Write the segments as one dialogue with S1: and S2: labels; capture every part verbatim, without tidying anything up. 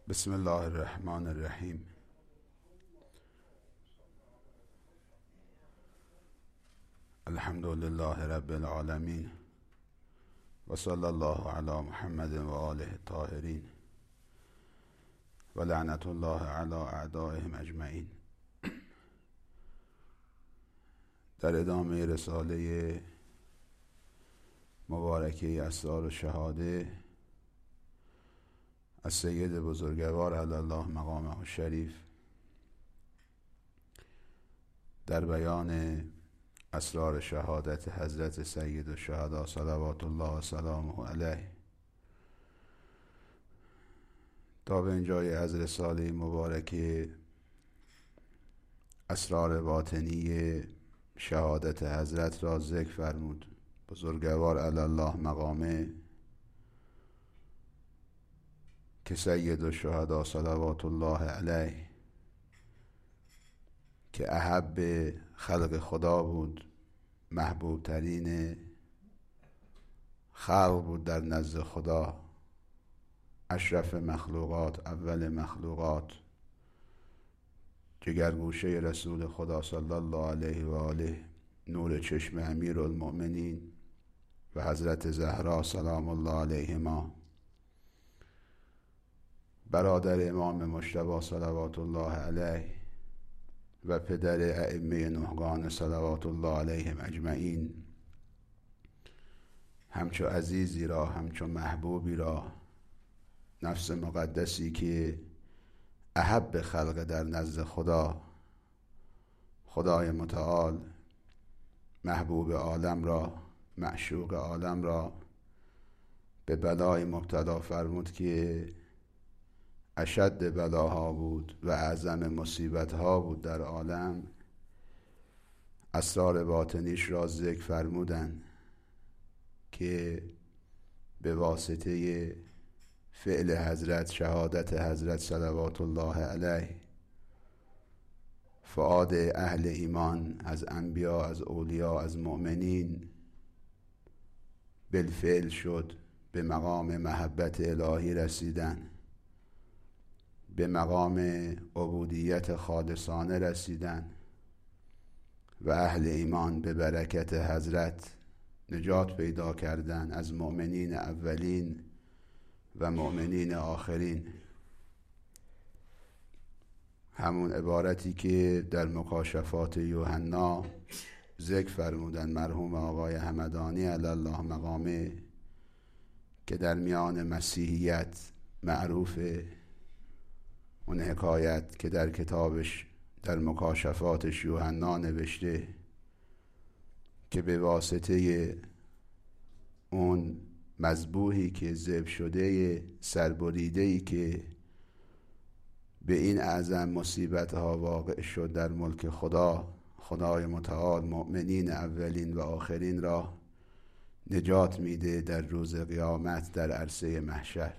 S1: بسم الله الرحمن الرحیم. الحمد لله رب العالمین و صلی الله علی محمد و آله الطاهرین و لعنت الله علی اعدائهم اجمعین. در ادامه رساله مبارکه اسرار الشهاده از سید بزرگوار علی الله مقامه الشریف در بیان اسرار شهادت حضرت سید الشهدا صلوات الله و سلامه علیه تا به اینجای از رساله مبارکه اسرار باطنی شهادت حضرت را ذکر فرمود. بزرگوار علی الله مقامه که سید الشهدا صلوات الله علیه که احب خلق خدا بود، محبوب ترین خلق بود در نزد خدا، اشرف مخلوقات، اول مخلوقات، جگرگوشه رسول خدا صلی الله علیه و آله، نور چشم امیر المؤمنین و حضرت زهرا سلام الله علیهما، برادر امام مجتبی صلوات الله علیه و پدر ائمه نهگان صلوات الله علیهم اجمعین، همچو عزیزی را، همچو محبوبی را، نفس مقدسی که احب خلق در نزد خدا، خدای متعال محبوب عالم را، معشوق عالم را به بلای مبتلا فرمود که اشد بلاها بود و اعظم مصیبت ها بود در عالم. اسرار باطنیش را ذکر فرمودن که به واسطه فعل حضرت، شهادت حضرت صلوات الله علیه، فؤاد اهل ایمان از انبیا، از اولیاء، از مؤمنین بالفعل شد، به مقام محبت الهی رسیدن، به مقام عبودیت خالصانه رسیدن و اهل ایمان به برکت حضرت نجات پیدا کردن از مؤمنین اولین و مؤمنین آخرین. همون عبارتی که در مکاشفات یوحنا ذکر فرمودن مرحوم آقای همدانی علی الله مقامه که در میان مسیحیت معروفه، اون حکایت که در کتابش در مکاشفاتش یوحنا نوشته که به واسطه اون مذبوحی که ذبح شده، سربریده‌ای که به این اعظم مصیبت ها واقع شد در ملک خدا، خدای متعال مؤمنین اولین و آخرین را نجات میده در روز قیامت در عرصه محشر.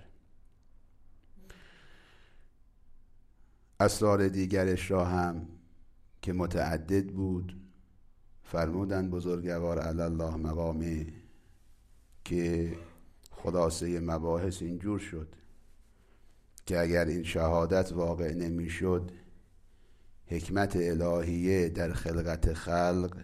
S1: اسرار دیگرش را هم که متعدد بود فرمودن بزرگوار علی الله مقامه که خلاصه مباحث اینجور شد که اگر این شهادت واقع نمی شد، حکمت الهیه در خلقت خلق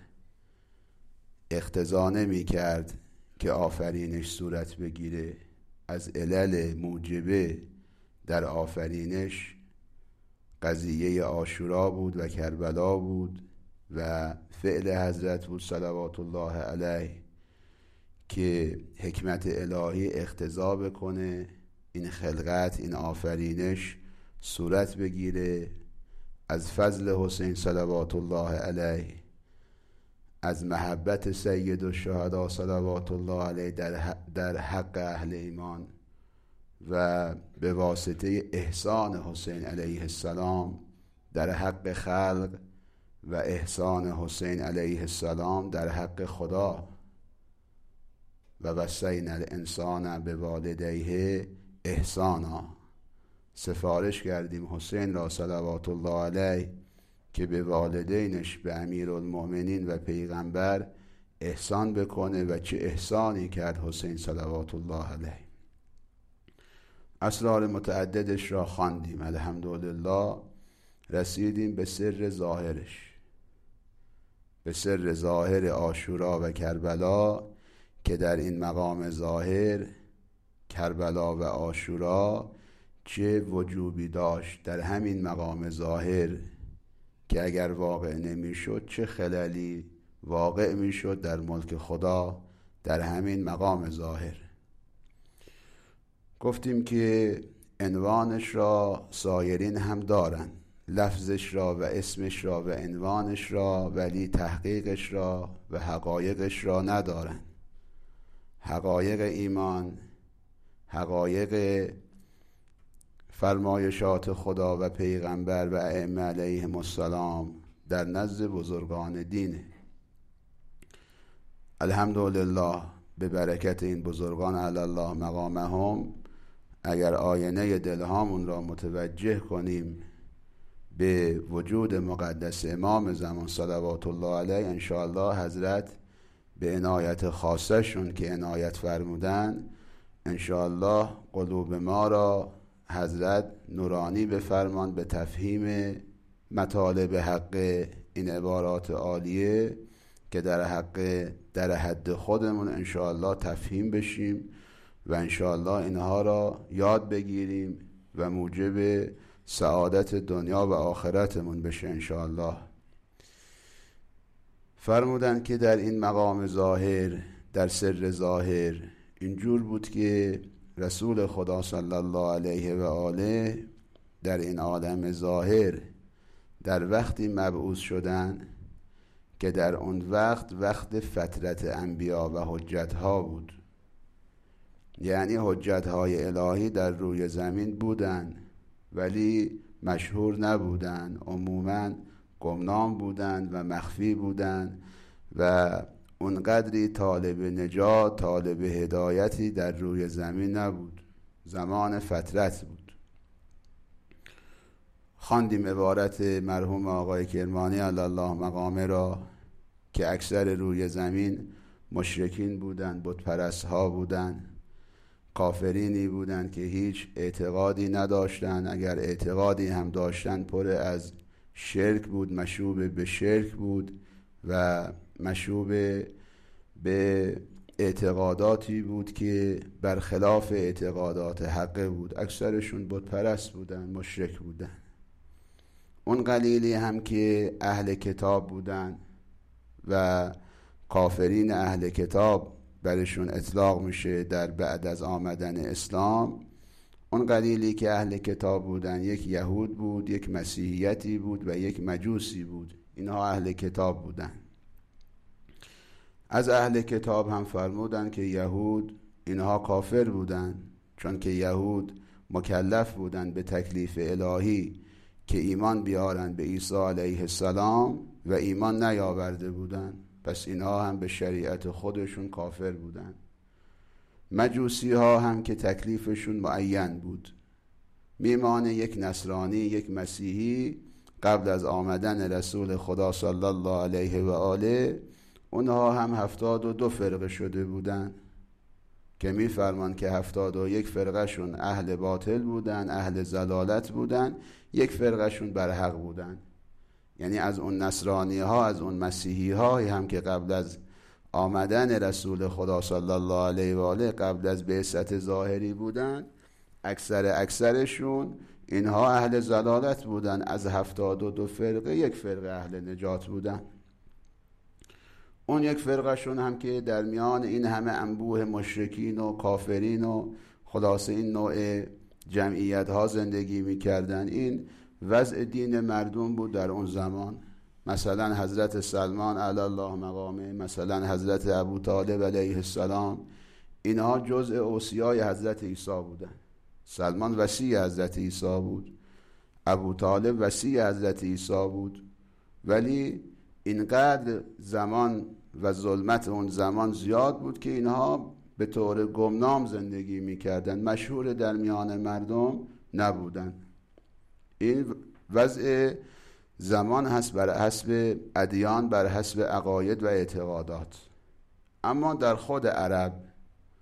S1: اقتضا نمی کرد که آفرینش صورت بگیره. از علل موجبه در آفرینش قضیه عاشورا بود و کربلا بود و فعل حضرت بود صلوات الله علیه که حکمت الهی اقتضا بکنه این خلقت، این آفرینش صورت بگیره. از فضل حسین صلوات الله علیه، از محبت سید الشهدا صلوات الله علیه در در حق اهل ایمان و به واسطه احسان حسین علیه السلام در حق خلق و احسان حسین علیه السلام در حق خدا و وصینا الانسان بوالدیه احسانا، سفارش کردیم حسین را صلوات الله علیه که به والدینش، به امیرالمؤمنین و پیغمبر احسان بکنه و چه احسانی کرد حسین صلوات الله علیه. اسرار متعددش را خواندیم، الحمدلله رسیدیم به سر ظاهرش، به سر ظاهر عاشورا و کربلا، که در این مقام ظاهر کربلا و عاشورا چه وجوبی داشت در همین مقام ظاهر که اگر واقع نمی شد چه خللی واقع می شد در ملک خدا در همین مقام ظاهر. گفتیم که عنوانش را سایرین هم دارن، لفظش را و اسمش را و عنوانش را، ولی تحقیقش را و حقایقش را ندارن. حقایق ایمان، حقایق فرمایشات خدا و پیغمبر و ائمه علیهم السلام در نزد بزرگان دینه. الحمدلله به برکت این بزرگان علی الله مقامهم، اگر آینه دلهامون را متوجه کنیم به وجود مقدس امام زمان صلوات الله علیه، انشاءالله حضرت به عنایت خاصه شون که عنایت فرمودن، انشاءالله قلوب ما را حضرت نورانی بفرمان به تفهیم مطالب حق این عبارات عالیه که در حق در حد خودمون انشاءالله تفهیم بشیم و انشاءالله اینها را یاد بگیریم و موجب سعادت دنیا و آخرتمون بشه انشاءالله. فرمودن که در این مقام ظاهر، در سر ظاهر، اینجور بود که رسول خدا صلی الله علیه و آله در این عالم ظاهر در وقتی مبعوث شدن که در اون وقت وقت فترت انبیا و حجت ها بود، یعنی حجت های الهی در روی زمین بودن ولی مشهور نبودن، عموما گمنام بودن و مخفی بودن و اونقدری طالب نجات، طالب هدایتی در روی زمین نبود، زمان فترت بود. خواندیم عبارت مرحوم آقای کرمانی علی الله مقامه را که اکثر روی زمین مشرکین بودن، بت پرست ها بودن، کافرینی بودن که هیچ اعتقادی نداشتن، اگر اعتقادی هم داشتن پر از شرک بود، مشوب به شرک بود و مشوب به اعتقاداتی بود که برخلاف اعتقادات حقه بود. اکثرشون بت پرست بودن، مشرک بودن. اون قلیلی هم که اهل کتاب بودن و کافرین اهل کتاب برشون اطلاق میشه در بعد از آمدن اسلام، اون قلیلی که اهل کتاب بودن یک یهود بود، یک مسیحیتی بود و یک مجوسی بود. اینها اهل کتاب بودن. از اهل کتاب هم فرمودن که یهود اینها کافر بودن، چون که یهود مکلف بودن به تکلیف الهی که ایمان بیارن به عیسی علیه السلام و ایمان نیاورده بودن، پس اینها هم به شریعت خودشون کافر بودن. مجوسی ها هم که تکلیفشون معین بود، میمانه یک نصرانی، یک مسیحی قبل از آمدن رسول خدا صلی الله علیه و آله، اونها هم هفتاد و دو فرقه شده بودن که میفرمان که هفتاد و یک فرقه شون اهل باطل بودن، اهل ضلالت بودن، یک فرقه شون بر حق بودن. یعنی از اون نصرانی ها، از اون مسیحی هایی هم که قبل از آمدن رسول خدا صلی الله علیه و آله، قبل از بعثت ظاهری بودن، اکثر اکثرشون اینها اهل ضلالت بودن. از هفتاد و دو فرقه یک فرقه اهل نجات بودن. اون یک فرقه شون هم که در میان این همه انبوه مشرکین و کافرین و خلاصه این نوع جمعیت ها زندگی میکردن. این وضع دین مردم بود در اون زمان. مثلا حضرت سلمان علی الله مقامه، مثلا حضرت ابو طالب علیه السلام، اینها جزء اوصیای حضرت عیسی بودن. سلمان وصی حضرت عیسی بود، ابو طالب وصی حضرت عیسی بود، ولی اینقدر زمان و ظلمت اون زمان زیاد بود که اینها به طور گمنام زندگی میکردن، مشهور در میان مردم نبودن. این وضع زمان هست بر حسب ادیان، بر حسب عقاید و اعتقادات. اما در خود عرب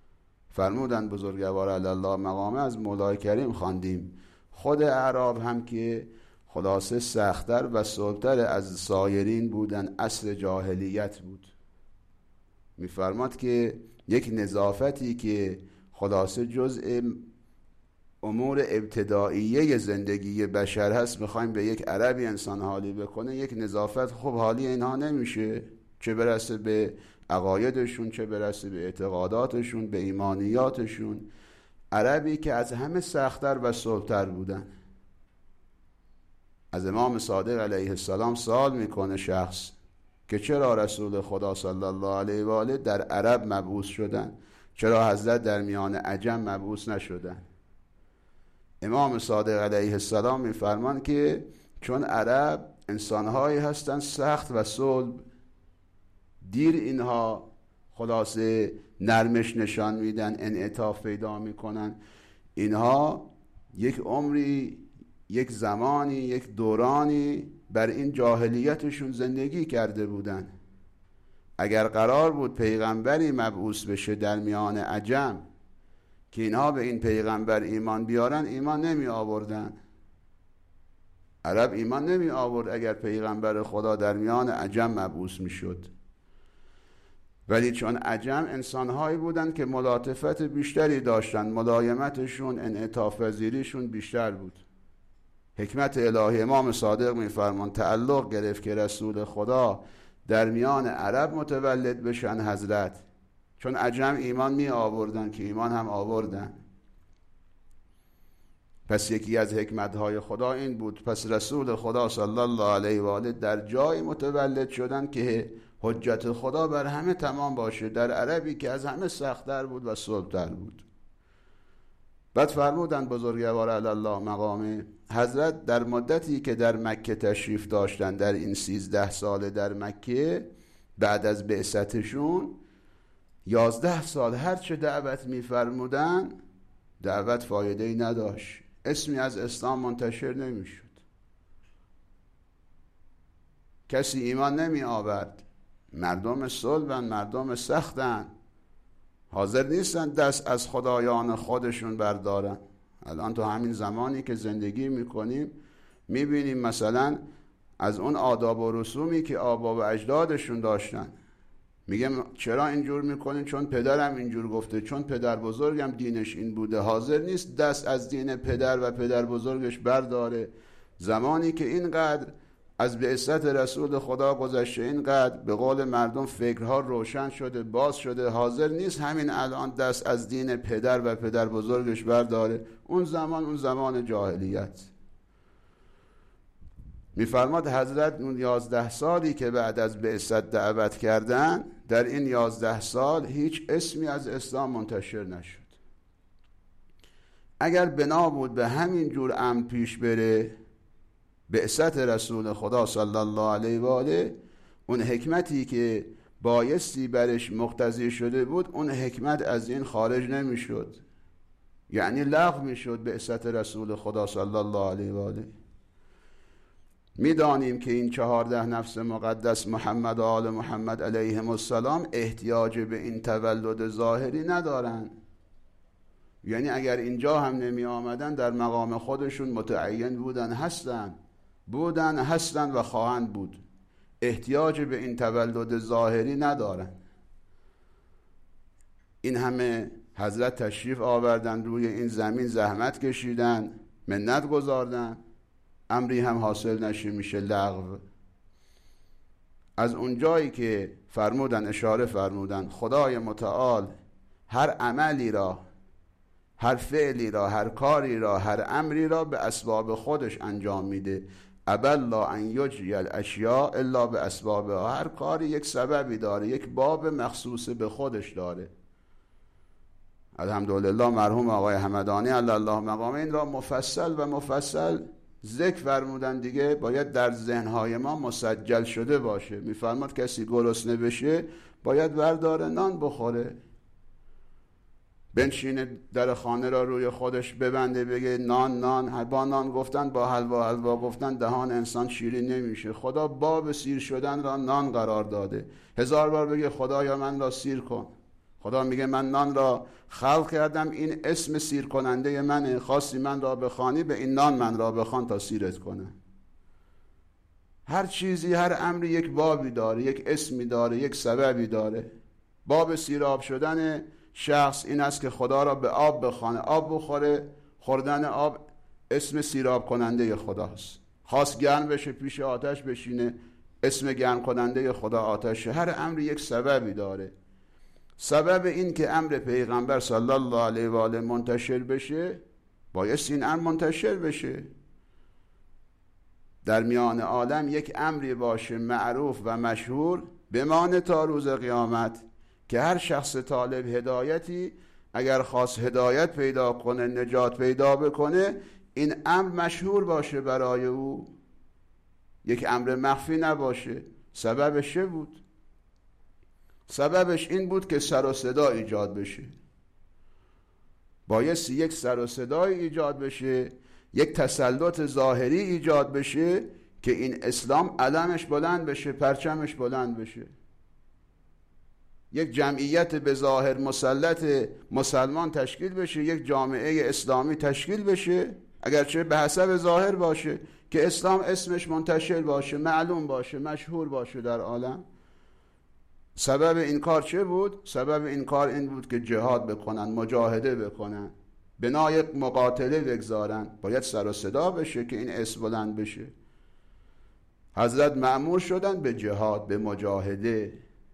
S1: فرمودن بزرگوار علی الله مقامه از مولای کریم خواندیم خود اعراب هم که خلاصه سخت‌تر و صلب‌تر از سایرین بودن، عصر جاهلیت بود. میفرماد که یک نظافتی که خلاصه جزء امور ابتداییه زندگی بشر هست، میخوایم به یک عربی انسان حالی بکنه، یک نظافت خوب حالی اینها نمیشه، چه برسه به عقایدشون، چه برسه به اعتقاداتشون، به ایمانیاتشون. عربی که از همه سخت‌تر و صلب‌تر بودن. از امام صادق علیه السلام سوال میکنه شخص که چرا رسول خدا صلی الله علیه و آله در عرب مبعوث شدن، چرا حضرت در میان عجم مبعوث نشدن؟ امام صادق علیه السلام میفرمان که چون عرب انسانهایی هستن سخت و صلب، دیر اینها خلاصه نرمش نشان میدن، انعطاف پیدا میکنن. اینها یک عمری، یک زمانی، یک دورانی بر این جاهلیتشون زندگی کرده بودن. اگر قرار بود پیغمبری مبعوث بشه در میان عجم که اینها به این پیغمبر ایمان بیارن، ایمان نمی آوردن. عرب ایمان نمی آورد اگر پیغمبر خدا در میان عجم مبعوث می شد. ولی چون عجم انسانهایی بودن که ملاطفت بیشتری داشتن، ملایمتشون، انعطاف پذیریشون بیشتر بود. حکمت الهی امام صادق میفرمان تعلق گرفت که رسول خدا در میان عرب متولد بشن حضرت، چون عجم ایمان می آوردن که ایمان هم آوردن. پس یکی از حکمتهای خدا این بود، پس رسول خدا صلی الله علیه و آله در جای متولد شدن که حجت خدا بر همه تمام باشه، در عربی که از همه سخت‌تر بود و صلب‌تر بود. بعد فرمودن بزرگوار علی الله مقامه حضرت در مدتی که در مکه تشریف داشتن، در این سیزده ساله در مکه بعد از بعثتشون، یازده سال هر چه دعوت میفرمودن دعوت فایده‌ای نداشت، اسمی از اسلام منتشر نمیشد، کسی ایمان نمی آورد. مردم صلبن، مردم سختن، حاضر نیستن دست از خدایان خودشون بردارن. الان تو همین زمانی که زندگی میکنیم میبینیم مثلا از اون آداب و رسومی که آبا و اجدادشون داشتن، میگم چرا اینجور میکنین؟ چون پدرم اینجور گفته، چون پدر بزرگم دینش این بوده. حاضر نیست دست از دین پدر و پدر بزرگش برداره. زمانی که اینقدر از بعثت رسول خدا گذشته، اینقدر به قول مردم فکرها روشن شده، باز شده، حاضر نیست همین الان دست از دین پدر و پدر بزرگش برداره. اون زمان اون زمان جاهلیت. میفرماد حضرت اون یازده سالی که بعد از بعثت دعوت کردن، در این یازده سال هیچ اسمی از اسلام منتشر نشد. اگر بنا بود به همین جور امر پیش بره بعثت رسول خدا صلی الله علیه و آله، اون حکمتی که بایستی برش مقتضی شده بود، اون حکمت از این خارج نمیشد، یعنی لغو میشد بعثت رسول خدا صلی الله علیه و آله. میدانیم که این چهارده نفس مقدس محمد و آل محمد علیهم السلام احتیاج به این تولد ظاهری ندارن، یعنی اگر اینجا هم نمی آمدن در مقام خودشون متعین بودن، هستن بودن هستن و خواهند بود. احتیاج به این تولد ظاهری ندارن. این همه حضرت تشریف آوردن روی این زمین، زحمت کشیدن، منت گذاردن، امری هم حاصل نشه، میشه لغو. از اونجایی که فرمودن، اشاره فرمودن خدای متعال هر عملی را، هر فعلی را، هر کاری را، هر امری را به اسباب خودش انجام میده. ابلا ان یجری الاشیاء الا به اسبابها. هر کاری یک سببی داره، یک باب مخصوص به خودش داره. الحمدلله مرحوم آقای همدانی علی الله مقامه این را مفصل و مفصل ذکر فرمودن دیگه، باید در ذهنهای ما مسجل شده باشه. میفرماد کسی گرسنه بشه باید برداره نان بخوره، بنشینه در خانه را روی خودش ببنده، بگه نان نان، با نان گفتن، با حلوا حلوا گفتن دهان انسان شیرین نمیشه. خدا باب سیر شدن را نان قرار داده. هزار بار بگه خدایا من را سیر کن، خدا میگه من نان را خلق کردم، این اسم سیر کننده منه، خواستی من را بخوانی به این نان من را بخوان تا سیرت کنم. هر چیزی، هر امری یک بابی داره، یک اسمی داره، یک سببی داره. باب سیراب شدن شخص این است که خدا را به آب بخوانه، آب بخوره. خوردن آب اسم سیراب کننده خداست. خواست گرم بشه پیش آتش بشینه، اسم گرم کننده خدا آتشه. هر امری یک سببی داره. سبب این که امر پیغمبر صلی الله علیه و آله منتشر بشه بایست این امر منتشر بشه، در میان عالم یک امری باشه معروف و مشهور بمانه تا روز قیامت، که هر شخص طالب هدایتی اگر خواست هدایت پیدا کنه، نجات پیدا بکنه، این امر مشهور باشه برای او، یک امر مخفی نباشه. سببش چه بود؟ سببش این بود که سر و صدا ایجاد بشه. بایستی یک سر و صدای ایجاد بشه، یک تسلط ظاهری ایجاد بشه که این اسلام علمش بلند بشه، پرچمش بلند بشه. یک جمعیت به ظاهر مسلط مسلمان تشکیل بشه، یک جامعه اسلامی تشکیل بشه، اگرچه به حسب ظاهر باشه، که اسلام اسمش منتشر باشه، معلوم باشه، مشهور باشه در عالم. سبب این کار چه بود؟ سبب این کار این بود که جهاد بکنن، مجاهده بکنن، بنای مقاتله بگذارن. باید سر و صدا بشه که این اسم بلند بشه. حضرت مأمور شدن به جهاد، به مجاهده.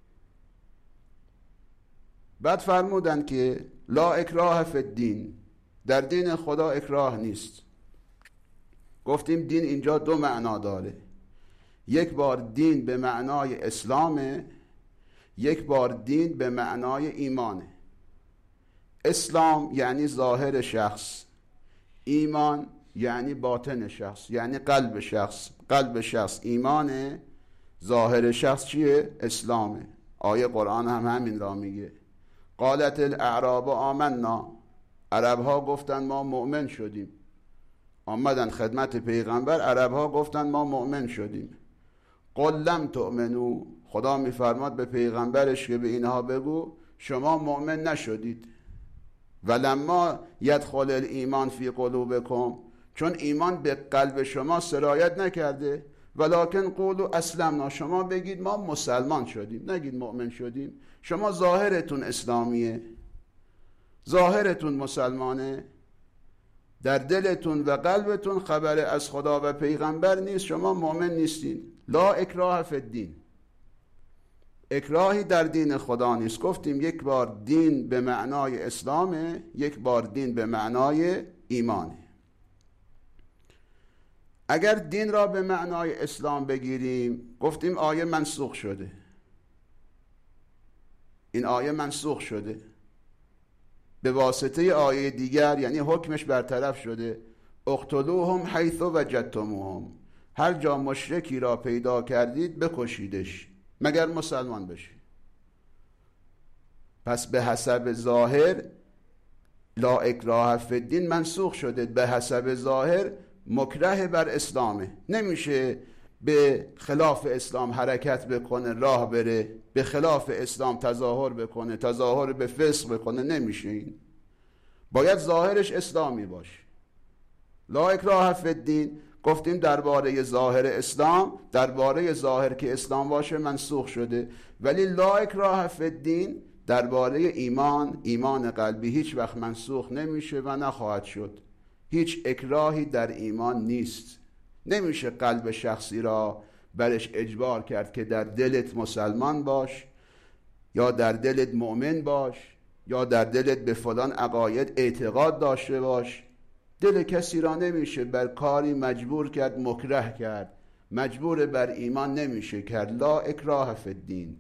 S1: بعد فرمودن که لا اکراه فی الدین، در دین خدا اکراه نیست. گفتیم دین اینجا دو معنا داره. یک بار دین به معنای اسلامه، یک بار دین به معنای ایمانه. اسلام یعنی ظاهر شخص، ایمان یعنی باطن شخص، یعنی قلب شخص. قلب شخص ایمانه، ظاهر شخص چیه؟ اسلامه. آیه قرآن هم همین را میگه. قالت الاعراب آمنا، عرب ها گفتن ما مؤمن شدیم. آمدن خدمت پیغمبر، عرب ها گفتن ما مؤمن شدیم. قل لم تؤمنو، خدا میفرماد به پیغمبرش که به اینها بگو شما مؤمن نشدید. ولما یدخل الایمان فی قلوبکم، چون ایمان به قلب شما سرایت نکرده. ولکن قولوا اسلمنا، شما بگید ما مسلمان شدیم، نگید مؤمن شدیم. شما ظاهرتون اسلامیه، ظاهرتون مسلمانه، در دلتون و قلبتون خبر از خدا و پیغمبر نیست، شما مؤمن نیستین. لا اکراه فی الدین، اکراهی در دین خدا نیست. گفتیم یک بار دین به معنای اسلامه، یک بار دین به معنای ایمانه. اگر دین را به معنای اسلام بگیریم، گفتیم آیه منسوخ شده. این آیه منسوخ شده به واسطه آیه دیگر، یعنی حکمش برطرف شده. اقتلوهم حیث وجدتموهم، هر جا مشرکی را پیدا کردید بکشیدش مگر مسلمان بشه. پس به حسب ظاهر لا اکراه فی الدین منسوخ شده، به حسب ظاهر مکره بر اسلامه. نمیشه به خلاف اسلام حرکت بکنه، راه بره، به خلاف اسلام تظاهر بکنه، تظاهر به فسق بکنه، نمیشه. این باید ظاهرش اسلامی باشه. لا اکراه فی الدین گفتیم درباره ظاهر اسلام، درباره ظاهر که اسلام باشه منسوخ شده. ولی لا اکراه فی الدین درباره ایمان، ایمان قلبی هیچ وقت منسوخ نمیشه و نخواهد شد. هیچ اکراهی در ایمان نیست. نمیشه قلب شخصی را برش اجبار کرد که در دلت مسلمان باش، یا در دلت مؤمن باش، یا در دلت به فلان عقاید اعتقاد داشته باش. دل کسی را نمیشه بر کاری مجبور کرد، مکره کرد. مجبور بر ایمان نمیشه کرد. لا اکراه فی الدین.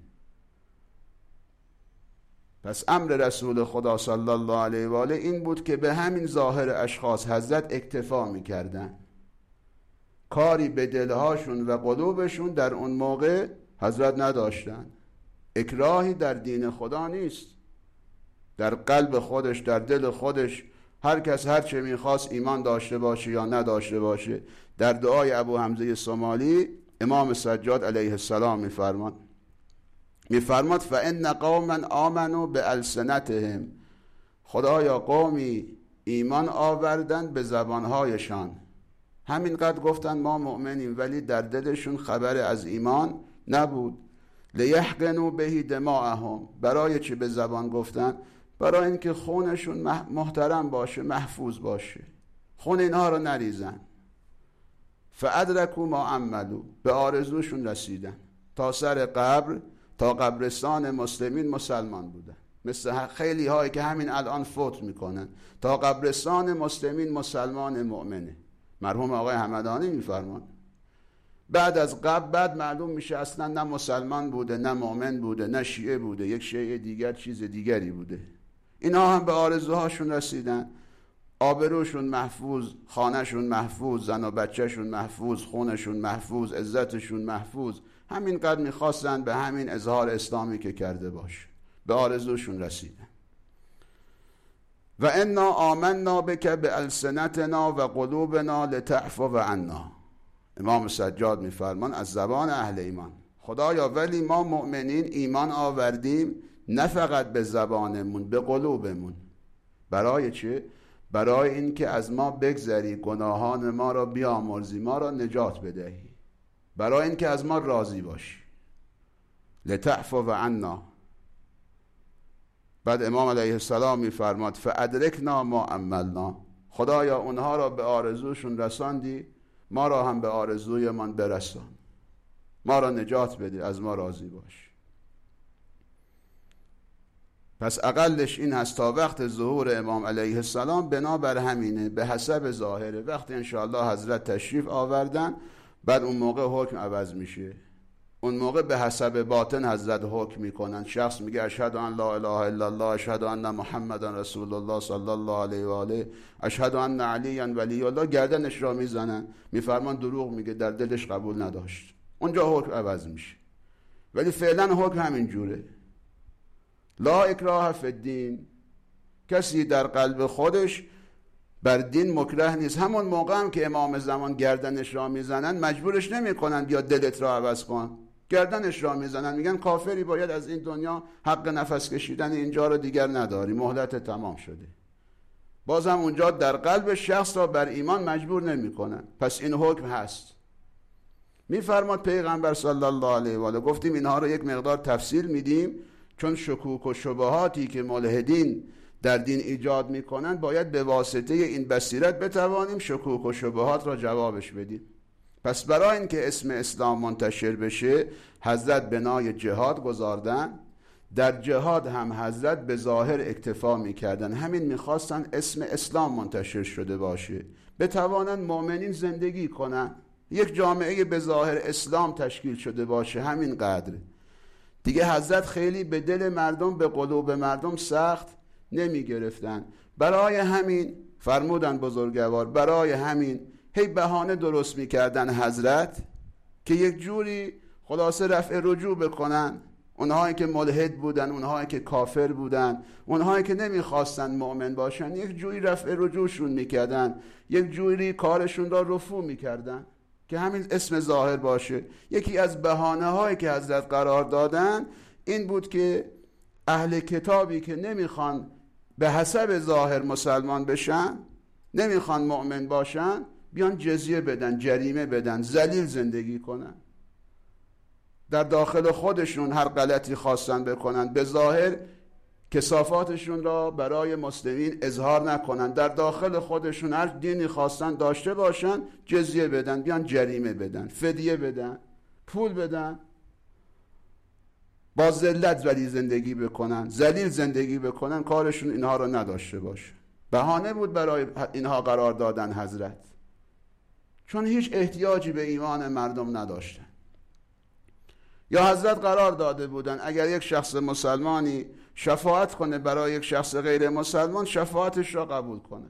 S1: پس امر رسول خدا صلی الله علیه و آله این بود که به همین ظاهر اشخاص حضرت اکتفا میکردن. کاری به دلهاشون و قلوبشون در اون موقع حضرت نداشتن. اکراهی در دین خدا نیست. در قلب خودش، در دل خودش هر کس هر چه میخواست ایمان داشته باشه یا نداشته باشه. در دعای ابو حمزه صومالی امام سجاد علیه السلام میفرمان میفرماد فان قوما آمنوا بالسنتهم، خدایا قومی ایمان آوردن به زبانهایشان، همینقدر گفتن ما مؤمنیم ولی در دلشون خبر از ایمان نبود. لیحقنوا به دماءهم، برای چی به زبان گفتن؟ برای اینکه خونشون محترم باشه، محفوظ باشه، خون اینها رو نریزن. فادرکوا ما عملوا، به آرزوشون رسیدن. تا سر قبر، تا قبرستان مسلمین مسلمان بودن، مثل خیلی هایی که همین الان فوت میکنن. تا قبرستان مسلمین مسلمان مؤمنه. مرحوم آقای همدانی میفرمان بعد از قبر بعد معلوم میشه اصلا نه مسلمان بوده، نه مؤمن بوده، نه شیعه بوده، یک شیعه دیگر چیز دیگری بوده. اینا هم به آرزوهاشون رسیدن، آبروشون محفوظ، خانهشون محفوظ، زن و بچهشون محفوظ، خونشون محفوظ، عزتشون محفوظ. همینقدر میخواستن به همین اظهار اسلامی که کرده باشه، به آرزوشون رسیدن. و انا آمنا بک بالسنتنا و قلوبنا لتعفو عنا. امام سجاد میفرمان از زبان اهل ایمان، خدایا ولی ما مؤمنین ایمان آوردیم نه فقط به زبانمون، به قلوبمون. برای چه؟ برای اینکه از ما بگذری، گناهان ما را بیامرزی، ما را نجات بدهی، برای اینکه از ما راضی باشی. لتعفو عنا. بعد امام علیه السلام میفرماد فادرکنا ما عملنا، خدایا اونها را به آرزوشون رساندی، ما را هم به آرزویمان برسان، ما را نجات بده، از ما راضی باش. پس اقلش این هست تا وقت ظهور امام علیه السلام بنابر همینه، به حسب ظاهره. وقتی انشاءالله حضرت تشریف آوردن بعد اون موقع حکم عوض میشه، اون موقع به حسب باطن حضرت حکم میکنن. شخص میگه اشهد ان لا اله الا الله، اشهد ان محمدن رسول الله صلی الله علیه و آله، اشهد ان علی ولی الله، گردنش را میزنن، میفرمان دروغ میگه، در دلش قبول نداشت. اونجا حکم عوض میشه. ولی فعلا حکم همین جوره، لا اکراه فی الدین، کسی در قلب خودش بر دین مکره نیست. همون موقع هم که امام زمان گردنش را میزنن مجبورش نمیکنن یا دلت را عوض کن، گردنش را میزنن، میگن کافری، باید از این دنیا حق نفس کشیدن اینجا رو دیگر نداری، مهلت تمام شده. بازم اونجا در قلب شخص را بر ایمان مجبور نمیکنن. پس این حکم هست. میفرماد پیغمبر صلی الله علیه و آله، گفتیم اینها رو یک مقدار تفصیل میدیم چون شکوک و شبهاتی که ملحدین در دین ایجاد میکنن باید به واسطه این بصیرت بتوانیم شکوک و شبهات را جوابش بدیم. پس برای اینکه اسم اسلام منتشر بشه حضرت بنای جهاد گذاردن. در جهاد هم حضرت به ظاهر اکتفا میکردن، همین میخواستن اسم اسلام منتشر شده باشه، بتوانن مؤمنین زندگی کنن، یک جامعه به ظاهر اسلام تشکیل شده باشه، همین قدر دیگه. حضرت خیلی به دل مردم، به قلوب مردم سخت نمی گرفتن. برای همین فرمودن بزرگوار، برای همین هی بهانه درست میکردن حضرت که یک جوری خلاصه رفع رجوع بکنن. اونهایی که ملحد بودن، اونهایی که کافر بودن، اونهایی که نمیخواستن مؤمن باشن، یک جوری رفع رجوعشون میکردن، یک جوری کارشون را رفو میکردن که همین اسم ظاهر باشه. یکی از بهانه هایی که حضرت قرار دادن این بود که اهل کتابی که نمیخوان به حسب ظاهر مسلمان بشن، نمیخوان مؤمن باشن، بیان جزیه بدن، جریمه بدن، ذلیل زندگی کنن، در داخل خودشون هر غلطی خواستن بکنن، به ظاهر کثافاتشون را برای مسلمین اظهار نکنن، در داخل خودشون هر دینی خواستن داشته باشن، جزیه بدن، بیان جریمه بدن، فدیه بدن، پول بدن، با ذلت ولی زندگی بکنن، ذلیل زندگی بکنن، کارشون اینها رو نداشته باشه. بهانه بود برای اینها قرار دادن حضرت، چون هیچ احتیاجی به ایمان مردم نداشتن. یا حضرت قرار داده بودن اگر یک شخص مسلمانی شفاعت کنه برای یک شخص غیر مسلمان، شفاعتش را قبول کنه.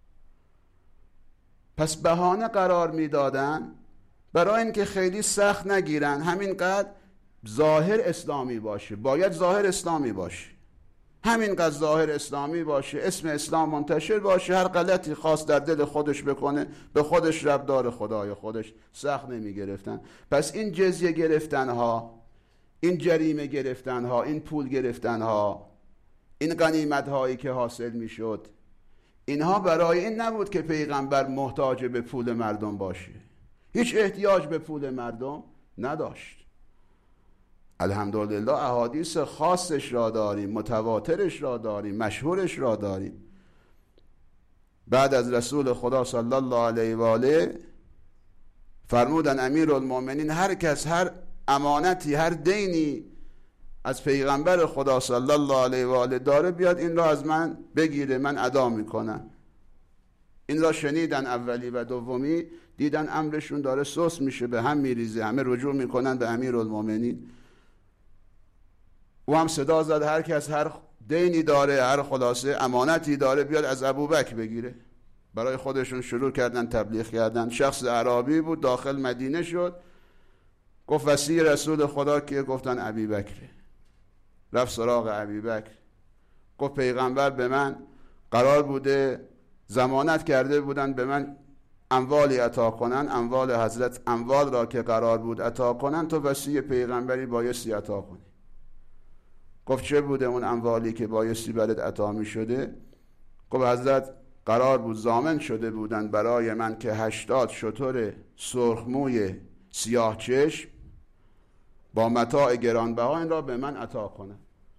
S1: پس بهانه قرار میدادن برای اینکه خیلی سخت نگیرن، همینقدر ظاهر اسلامی باشه، باید ظاهر اسلامی باشه، همینقدر ظاهر اسلامی باشه، اسم اسلام منتشر باشه، هر غلطی خواست در دل خودش بکنه، به خودش ربدار خدای خودش، سخت نمی گرفتن. پس این جزیه گرفتن ها، این جریمه گرفتن ها، این پول گرفتن ها، این غنیمت هایی که حاصل می شد، اینها برای این نبود که پیغمبر محتاج به پول مردم باشه. هیچ احتیاج به پول مردم نداشت. الحمدلله احادیث خاصش را داریم، متواترش را داریم، مشهورش را داریم. بعد از رسول خدا صلی الله علیه و آله فرمودن امیرالمومنین هر کس هر امانتی، هر دینی از پیغمبر خدا صلی الله علیه و آله داره بیاد این را از من بگیره، من ادا میکنم. این را شنیدن اولی و دومی، دیدن امرشون داره سوس میشه، به هم میریزه، همه رجوع میکنن به امیرالمومنین. او هم صدا زد هر کس هر دینی داره، هر خلاصه امانتی داره بیاد از ابوبکر بگیره. برای خودشون شروع کردن تبلیغ کردن. شخص اعرابی بود، داخل مدینه شد، گفت وصی رسول خدا که؟ گفتن ابوبکر. رفت سراغ ابوبکر، گفت پیغمبر به من قرار بوده، ضمانت کرده بودن به من اموالی عطا کنن، اموال حضرت، اموال را که قرار بود عطا کنن، تو وصی پیغمبری بایستی عطا کنی. گفت چه بوده اون اموالی که بایستی برات عطا می شده؟ گفت حضرت قرار بود، ضامن شده بودن برای من که هشتاد شتر سرخموی سیاه چشم با متاع گرانبها این را به من عطا کنه.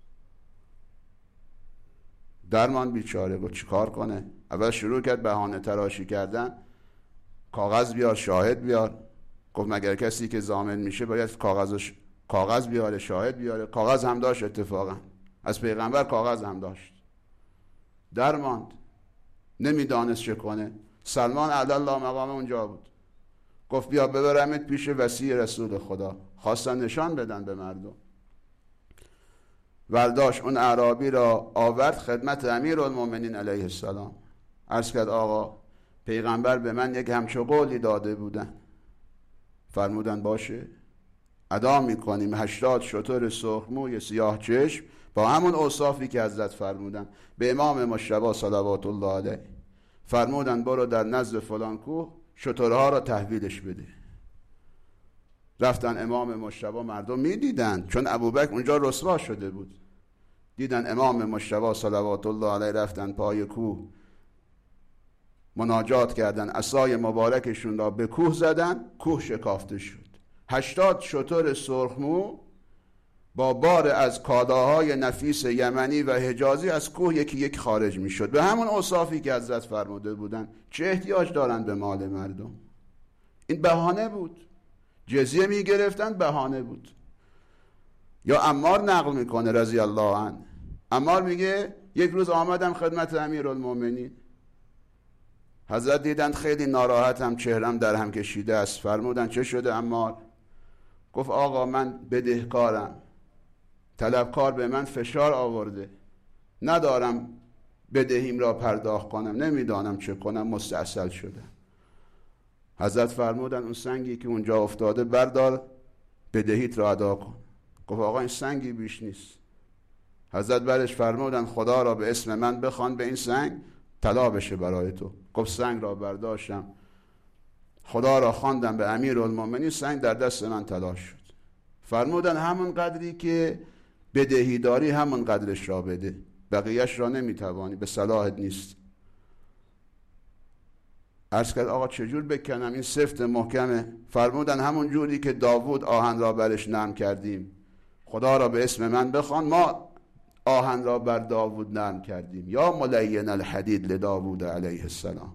S1: درمان بیچاره بود چیکار کنه؟ اول شروع کرد بهانه تراشی کردن، کاغذ بیار، شاهد بیار. گفت مگر کسی که ضامن میشه باید کاغذش کاغذ بیاره، شاهد بیاره. کاغذ هم داشت، اتفاقا از پیغمبر کاغذ هم داشت. درماند، نمیدانست چه کنه. سلمان علی الله مقام اونجا بود، گفت بیا ببرمت پیش وصی رسول خدا. خواستن نشان بدن به مردم. ورداش اون اعرابی را آورد خدمت امیرالمومنین علیه السلام. عرض کرد آقا پیغمبر به من یک همچو قولی داده بودن. فرمودن باشه ادا میکنیم. هشتاد شتر سرخموی سیاه چشم با همون اوصافی که حضرت فرمودن. به امام مجتبی صلوات الله علیه فرمودن برو در نزد فلان کوه شترها را تحویلش بده. رفتن امام مجتبی، مردم میدیدن چون ابوبکر اونجا رسوا شده بود، دیدن امام مجتبی صلوات الله علیه رفتن پای کوه مناجات کردن، عصای مبارکشون را به کوه زدن، کوه شکافته شد. هشتاد شتر سرخمو با بار از کالاهای نفیس یمنی و حجازی از کوه یکی یک خارج می شد به همون اوصافی که حضرت فرموده بودن. چه احتیاج دارن به مال مردم؟ این بهانه بود. جزیه می گرفتن، بهانه بود. یا عمار نقل میکنه رضی الله عنه، عمار میگه یک روز آمدم خدمت امیرالمومنین، حضرت دیدن خیلی ناراحتم، چهرم در هم کشیده است. فرمودن چه شده عمار؟ گفت آقا من بدهکارم، طلبکار به من فشار آورده، ندارم بدهیم را پرداخت کنم، نمیدانم چه کنم، مستعسل شده. حضرت فرمودن اون سنگی که اونجا افتاده بردار، بدهیت را ادا کن. گفت آقا این سنگی بیش نیست. حضرت برش فرمودن خدا را به اسم من بخوان به این سنگ طلا بشه برای تو. گفت سنگ را برداشتم، خدا را خواندم به امیرالمومنین، سنگ در دست من طلا شد. فرمودن همون قدری که بدهی داری همون قدرش را بده، بقیهش را نمیتوانی، به صلاحت نیست. عرض کرد آقا چجور بکنم این سفت محکمه؟ فرمودن همون جوری که داوود آهن را برش نرم کردیم، خدا را به اسم من بخوان، ما آهن را بر داوود نرم کردیم. یا ملین الحدید لداوود علیه السلام.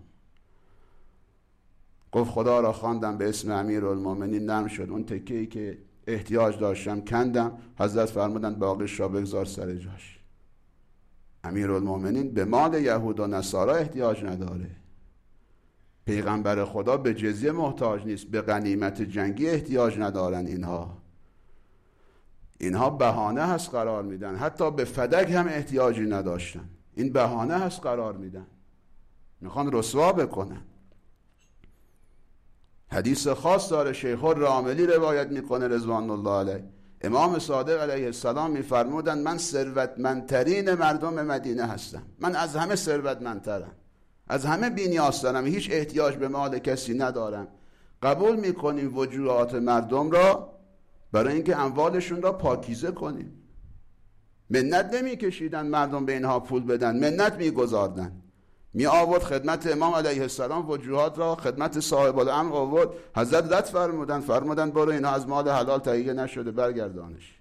S1: گفت خدا را خواندم به اسم امیرالمومنین، نرم شد. اون تکه‌ای که احتیاج داشتم کندم. حضرت فرمودن باقیش را بگذار سر جاش. امیرالمومنین به مال یهود و نصارا احتیاج نداره. پیغمبر خدا به جزیه محتاج نیست، به غنیمت جنگی احتیاج ندارن. اینها اینها بهانه هست قرار میدن. حتی به فدک هم احتیاجی نداشتن، این بهانه هست قرار میدن، میخوان رسوا بکنن. حدیث خاص داره، شیخ الراملی روایت میکنه رضوان الله علیه، امام صادق علیه السلام میفرمودن من ثروتمندترین مردم مدینه هستم، من از همه ثروتمندترم، از همه بی‌نیاز دارم، هیچ احتیاج به مال کسی ندارم. قبول میکنیم وجوهات مردم را برای اینکه اموالشون را پاکیزه کنیم. منت نمی کشیدن مردم به اینها پول بدن، منت می گذاردن. می آورد خدمت امام علیه السلام وجوهات را خدمت صاحب الامر آورد، حضرت رد فرمودن فرمودن برو اینها از مال حلال تهیه نشده برگردانش.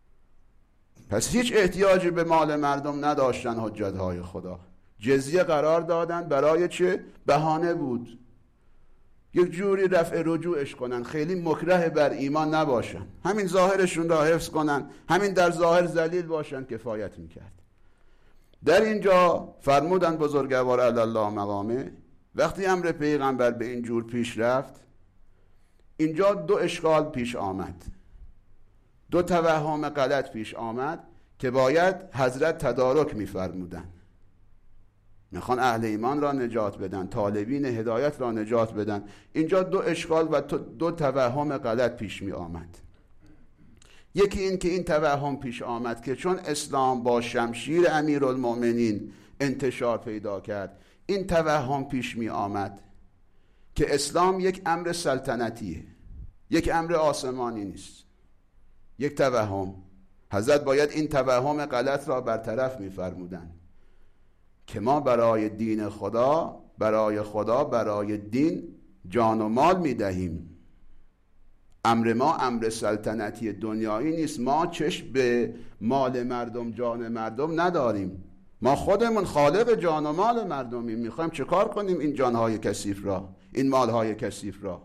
S1: پس هیچ احتیاجی به مال مردم نداشتن حجتهای خدا. جزیه قرار دادن برای چه؟ بهانه بود، یک جوری رفع رجوعش کنن، خیلی مکره بر ایمان نباشن، همین ظاهرشون را حفظ کنن، همین در ظاهر ذلیل باشن کفایت میکرد. در اینجا فرمودن بزرگوار علی الله مقامه، وقتی امر پیغمبر به این جور پیش رفت، اینجا دو اشکال پیش آمد، دو توهم غلط پیش آمد که باید حضرت تدارک میفرمودن. میخوان اهل ایمان را نجات بدن، طالبین هدایت را نجات بدن. اینجا دو اشکال و دو توهم غلط پیش می آمد. یکی این که این توهم پیش آمد که چون اسلام با شمشیر امیرالمؤمنین انتشار پیدا کرد، این توهم پیش می آمد که اسلام یک امر سلطنتیه، یک امر آسمانی نیست. یک توهم. حضرت باید این توهم غلط را برطرف می فرمودن که ما برای دین خدا، برای خدا، برای دین جان و مال می دهیم. امر ما امر سلطنتی دنیایی نیست. ما چشم به مال مردم، جان مردم نداریم. ما خودمون خالق جان و مال مردمیم. میخوایم چه کار کنیم این جانهای کثیف را، این مالهای کثیف را؟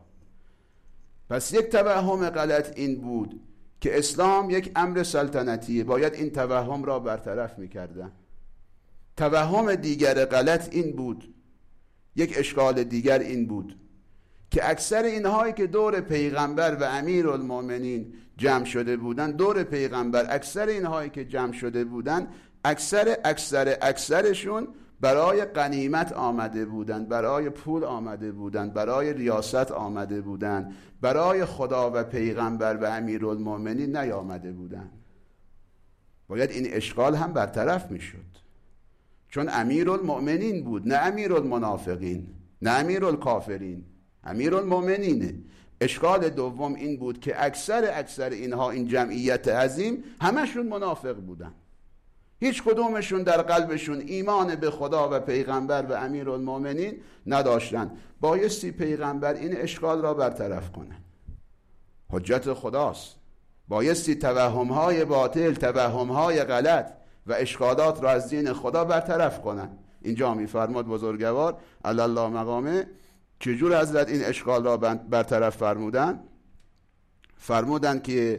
S1: پس یک توهم غلط این بود که اسلام یک امر سلطنتیه، باید این توهم را برطرف میکردن. توهم دیگر غلط این بود، یک اشکال دیگر این بود که اکثر اینهایی که دور پیغمبر و امیرالمؤمنین جمع شده بودن، دور پیغمبر اکثر اینهایی که جمع شده بودن، اکثر اکثر اکثرشون برای غنیمت آمده بودن، برای پول آمده بودن، برای ریاست آمده بودن، برای خدا و پیغمبر و امیرالمؤمنین نیامده بودن. باید این اشکال هم برطرف میشد، چون امیرالمؤمنین بود، نه امیرالمنافقین، نه امیرالکافرین، امیرالمؤمنینه. اشکال دوم این بود که اکثر اکثر اینها، این جمعیت عظیم، همشون منافق بودن. هیچ کدومشون در قلبشون ایمان به خدا و پیغمبر و امیرالمؤمنین نداشتن. بایستی پیغمبر این اشکال را برطرف کنه. حجت خداست. بایستی توهم‌های باطل، توهم‌های غلط و اشکالات را از دین خدا برطرف کنن. اینجا می‌فرماد بزرگوار علی الله مقامه چجور حضرت این اشکال را برطرف فرمودن؟ فرمودن که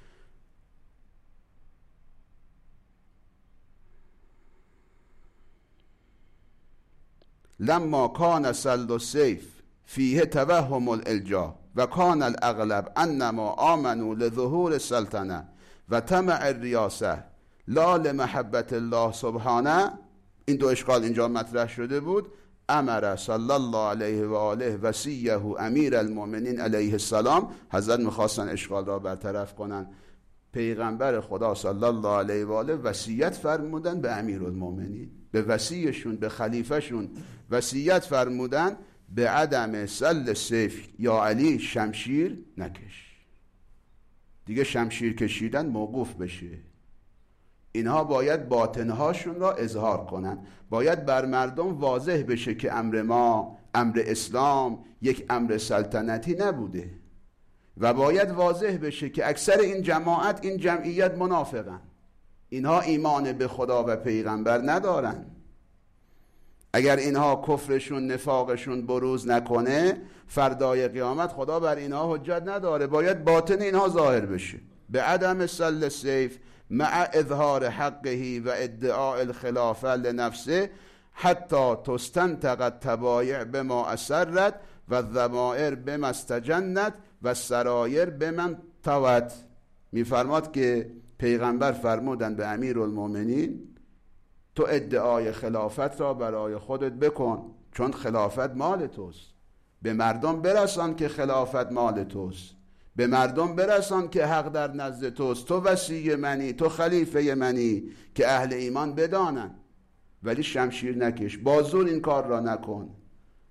S1: لما کان سلد السیف فیه توهم الالجا و کان الاغلب انما آمنوا لظهور السلطنه و طمع الریاسه لا لمحبت الله سبحانه. این دو اشکال اینجا مطرح شده بود. امر صلی الله علیه و آله وصیه امیر المؤمنین علیه السلام. حضرت میخواستن اشکال را برطرف کنن. پیغمبر خدا صلی الله علیه و آله وصیت فرمودن به امیرالمؤمنین، به وصیشون، به خلیفهشون وصیت فرمودن به عدم سل سیف، یا علی شمشیر نکش. دیگه شمشیر کشیدن موقوف بشه. اینها باید باطنهاشون را اظهار کنن. باید بر مردم واضح بشه که امر ما، امر اسلام یک امر سلطنتی نبوده و باید واضح بشه که اکثر این جماعت، این جمعیت منافقن. اینها ایمان به خدا و پیغمبر ندارن. اگر اینها کفرشون، نفاقشون بروز نکنه، فردای قیامت خدا بر اینها حجت نداره. باید باطن اینها ظاهر بشه. به عدم سل السیف مع اظهار حقه و ادعاء الخلافه لنفسه حتی تستنطق التبایع بما اسرت و الضمائر بما استجنت و السرایر بما طوت. میفرماد که پیغمبر فرمودن به امیرالمؤمنین تو ادعای خلافت را برای خودت بکن، چون خلافت مال توست. به مردم برسان که خلافت مال توست. به مردم برسان که حق در نزد توست. تو وصی منی، تو خلیفه منی، که اهل ایمان بدانن. ولی شمشیر نکش، با زور این کار را نکن.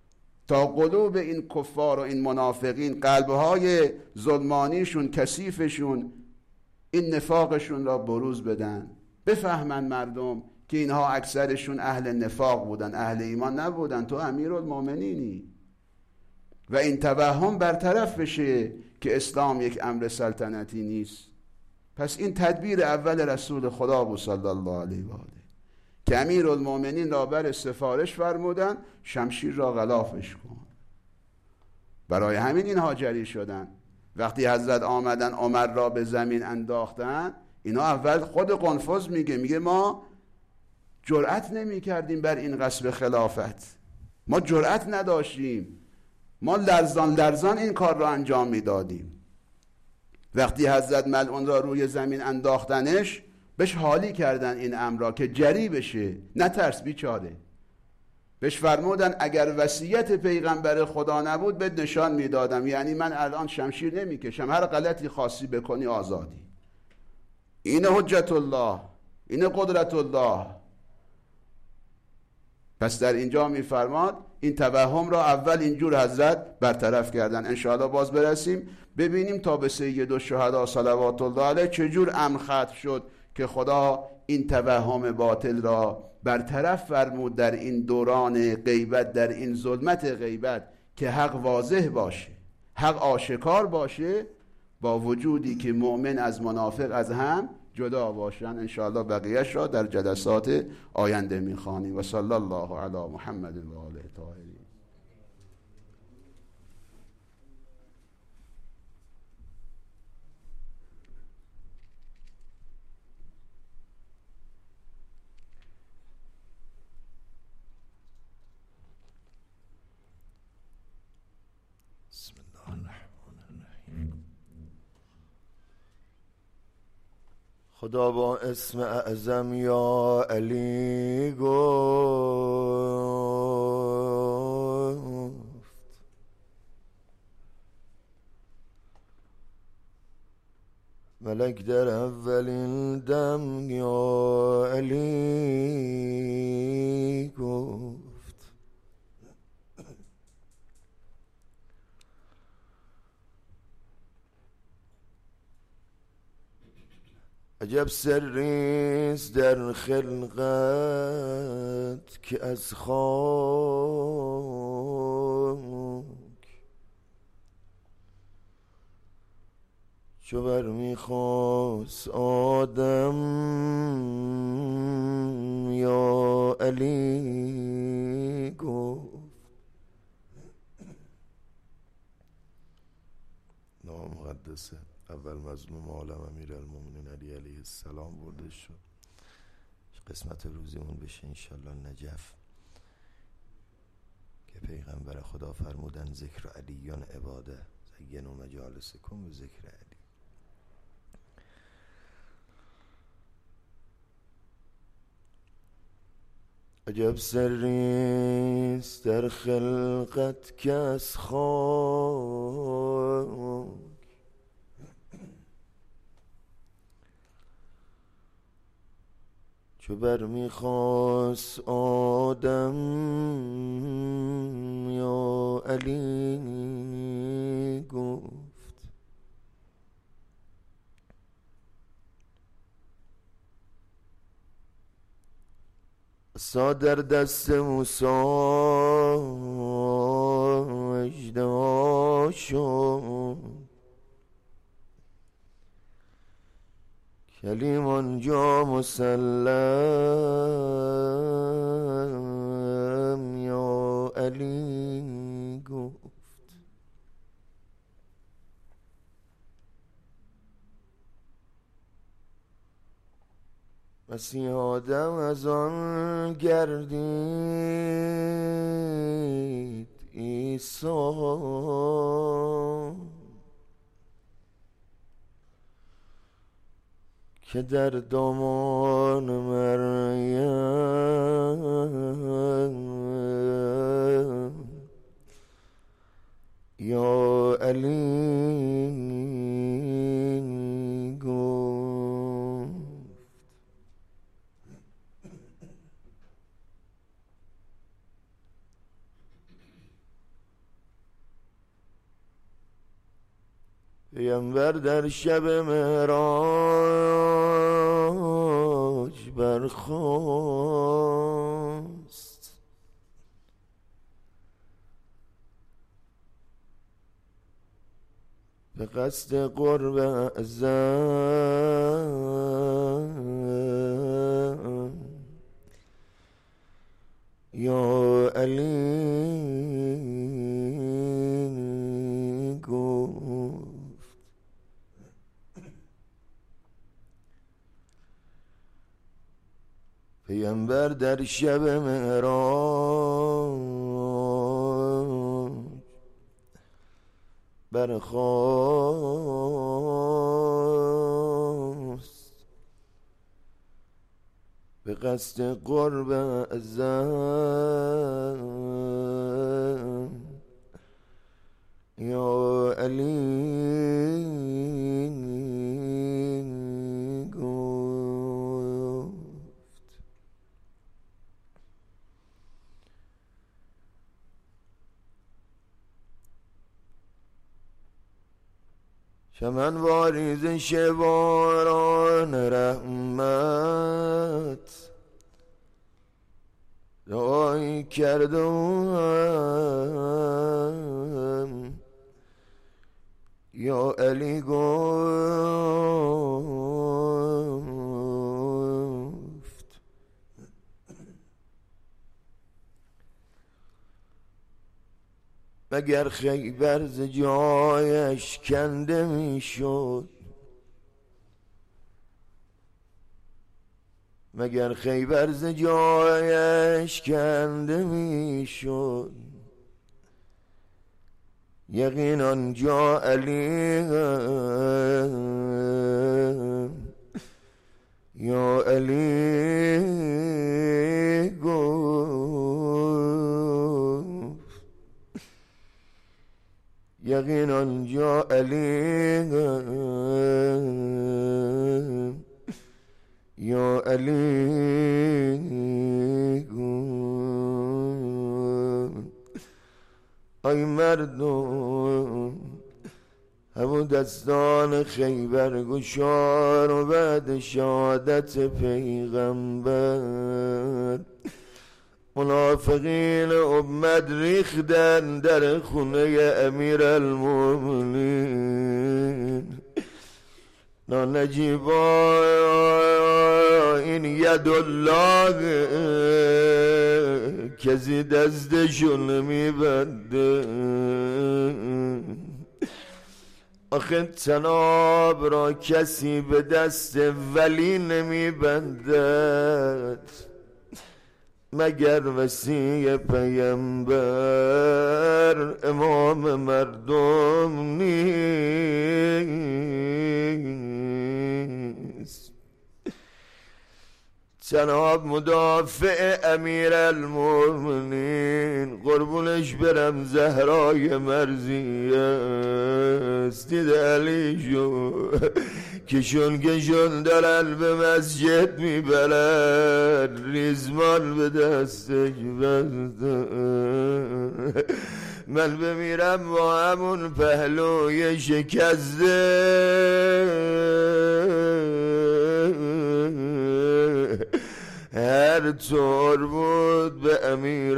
S1: تا قلوب این کفار و این منافقین، قلبهای ظلمانیشون، کثیفشون، این نفاقشون را بروز بدن، بفهمن مردم که اینها اکثرشون اهل نفاق بودن، اهل ایمان نبودن. تو امیرالمومنینی و این توهم برطرف بشه که اسلام یک امر سلطنتی نیست. پس این تدبیر اول رسول خدا بود صلی الله علیه و آله که امیرالمومنین را بر سفارش فرمودن شمشیر را غلافش کن. برای همین اینها جری شدن. وقتی حضرت آمدن عمر را به زمین انداختن، اینا اول خود قنفذ میگه میگه ما جرأت نمی کردیم بر این غصب خلافت، ما جرأت نداشتیم، ما لرزان لرزان این کار را انجام میدادیم. وقتی حضرت ملعون را روی زمین انداختنش، بهش حالی کردن این امر را که جری بشه، نترس بیچاره. بهش فرمودن اگر وصیت پیغمبر خدا نبود بهت نشان میدادم، یعنی من الان شمشیر نمیکشم، هر غلطی خاصی بکنی آزادی. این حجت الله، این قدرت الله. پس در اینجا میفرماد این توهم را اول اینجور حضرت برطرف کردن. انشاءالله باز برسیم ببینیم تا به سید الشهدا صلوات الله علیه چجور امر ختم شد که خدا این توهم باطل را برطرف فرمود در این دوران غیبت، در این ظلمت غیبت، که حق واضح باشه، حق آشکار باشه، با وجودی که مؤمن از منافق از هم جدا باشن. انشاءالله بقیهش را در جلسات آینده میخوانیم. و صلی الله علی محمد و آله طاهرین.
S2: بسم الله الرحمن الرحیم. خدا با اسم اعظم یا علی گفت ملک در اولین دم یا علی گفت عجب سریست در خلقت که از خاک چو بر میخواست آدم یا علی گفت. نام مقدسه اول مظلوم عالم امیرالمومنین علی علیه السلام برده شد. قسمت روزیمون بشه انشالله نجف که پیغمبر خدا فرمودن ذکر علیان عباده زینوا مجالسکم و ذکر علی. عجب سریست در خلقت که از خاک چو بر میخواست آدم یا علی گفت عصا در دست موسی اژدها شد کلیم آنجا مسلم یا علی گفت. مسیح آدم از آن گردید عیسی که در دامان مریم یا علی گفت. پیامبر در شب معراج برخاست، به قصد قرب اعظم یا علی گفت. پیامبر در شب معراج برخاست، به قصد قرب اعظم یا علی گفت. چمن واریز شباران رحمت دعایی کردم یا علی گفت. مگر خیبر ز جایش کنده میشد، مگر خیبر ز جایش کنده میشد، یقین آنجا علی یا علی گفت، یقین آنجا علی یا علی گفت. ای مردم همون دستان خیبر گشار و بعد شهادت پیغمبر منافقین امت ریختن در خونه امیر المومنین. نجیبا این ید الله کسی دستشون میبنده، آخه تناب را کسی به دست ولی نمیبندد مگر وصی پیامبر امام مردم نیست. جناب مدافع امیر المومنین قربونش برم زهرای مرضیه است، دید علی جو کشون کشون دارن به مسجد میبرن، ریزمان به دستش بسته. من بمیرم با همون پهلوی شکسته، هر طور بود به امیر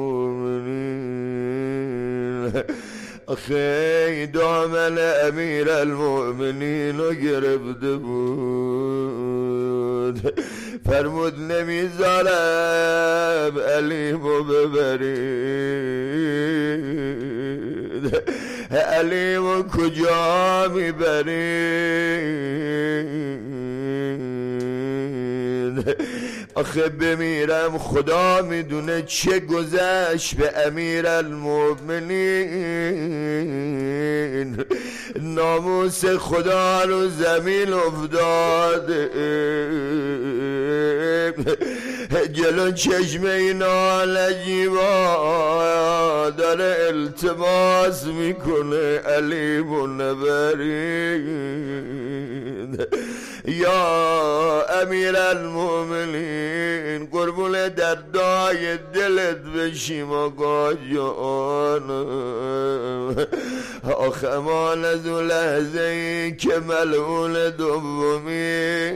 S2: المومنین. آخه دامن امیر المؤمنین رو گرفته بود، فرمود نمیذارم علیمو ببرید. علیمو کجا میبرید؟ آخه بمیرم خدا میدونه چه گذشت به امیر المؤمنین. ناموس خدا رو زمین افتاده، جلو چشم اینا نجیبا داره التماس میکنه علیمون نبرید یا امیر المومنین قربون دردای دلت بشیم آقا جان آخه ما نزو لحظه ای که ملعون دومی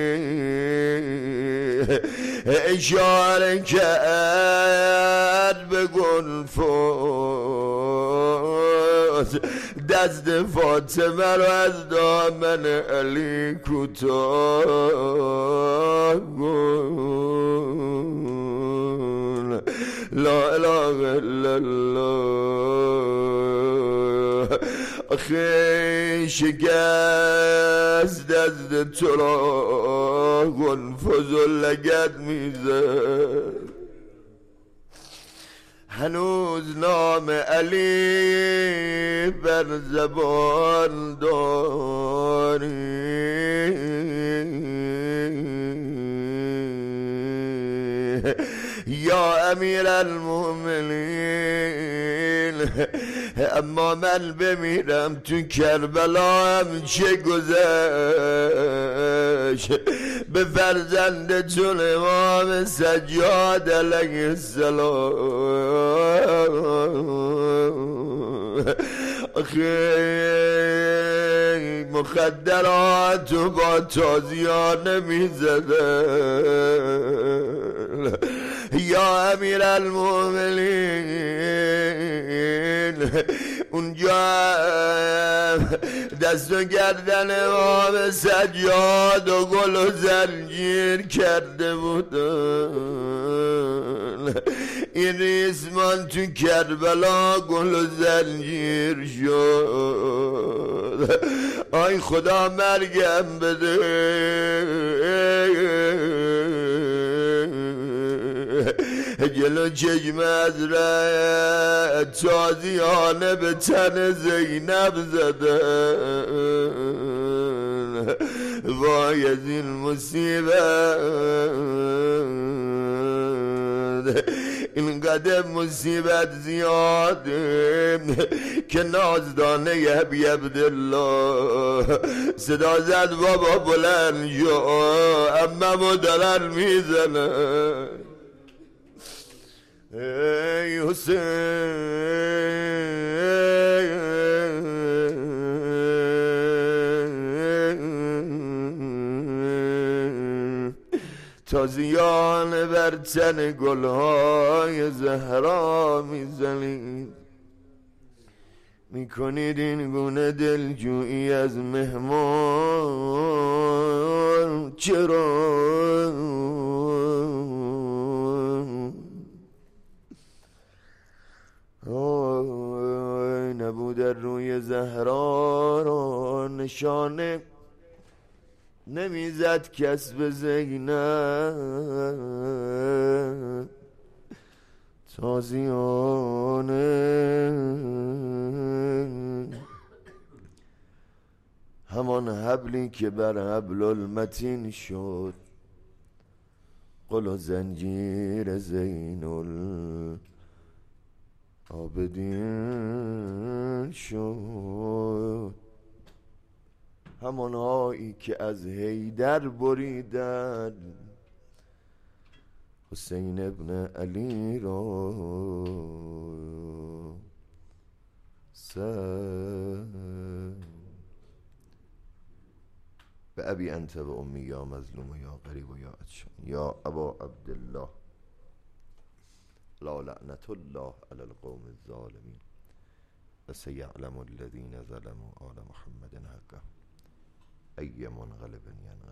S2: اشاره کرد به گلفاز دست فاطمه رو از دامن علی کوتاه کن لا اله الا الله آخه شکست دست تو را گلفاز و لگد میزد هنوز نام علی بر زبان داری یا امیر المومنین اما من بمیرم تو کربلا هم چه گذشت به فرزندتون امام سجاد علیه السلام آخه مخدرات و با تازیانه میزدن یا امیر المومنین اونجا دست و گردن امام سجاد و گل و زنجیر کرده بودن این ریسمان تو کربلا گل و زنجیر شد آی خدا مرگم بده جلو چشم از ره تازیانه به تن زینب زدن وای از این مصیبت اینقدر مصیبت زیاده که نازدانه ابی عبدالله صدا زد بابا بلند شو اممو دارن میزنن ای حسین تازیان بر تن گلهای زهرا میزنید میکنید این گونه دلجویی از مهمان چرا نبود روی زهرا را نشانه نمیزد کس به زینب تازیانه همان حبلی که بر حبل المتین شد قل و زنجیر زین العابدین شد همانهایی که از حیدر بریدن حسین ابن علی را سر به ابی انت و امی یا مظلوم و یا غریب و یا عطشان یا ابا عبدالله لا لعنت الله علی القوم الظالمین و سیعلم الذین ظلموا آل محمد حقه ای منقلب ینقلب